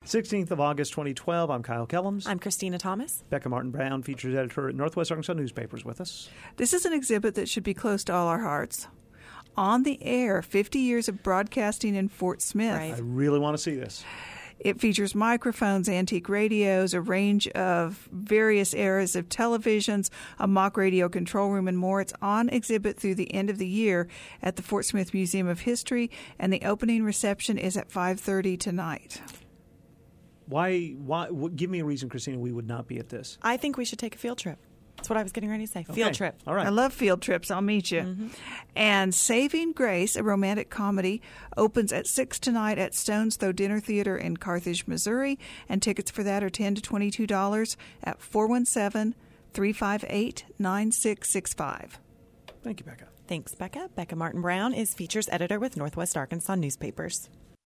16th of August, 2012. I'm Kyle Kellums. I'm Christina Thomas. Becca Martin Brown, features editor at Northwest Arkansas Newspapers, with us. This is an exhibit that should be close to all our hearts. On the Air, 50 Years of Broadcasting in Fort Smith. Right. I really want to see this. It features microphones, antique radios, a range of various eras of televisions, a mock radio control room, and more. It's on exhibit through the end of the year at the Fort Smith Museum of History, and the opening reception is at 5:30 tonight. Why? Give me a reason, Christina, we would not be at this. I think we should take a field trip. That's what I was getting ready to say. Field trip. All right. I love field trips. I'll meet you. Mm-hmm. And Saving Grace, a romantic comedy, opens at 6 tonight at Stone's Throw Dinner Theater in Carthage, Missouri. And tickets for that are $10 to $22 at 417-358-9665. Thank you, Becca. Thanks, Becca. Becca Martin Brown is features editor with Northwest Arkansas Newspapers.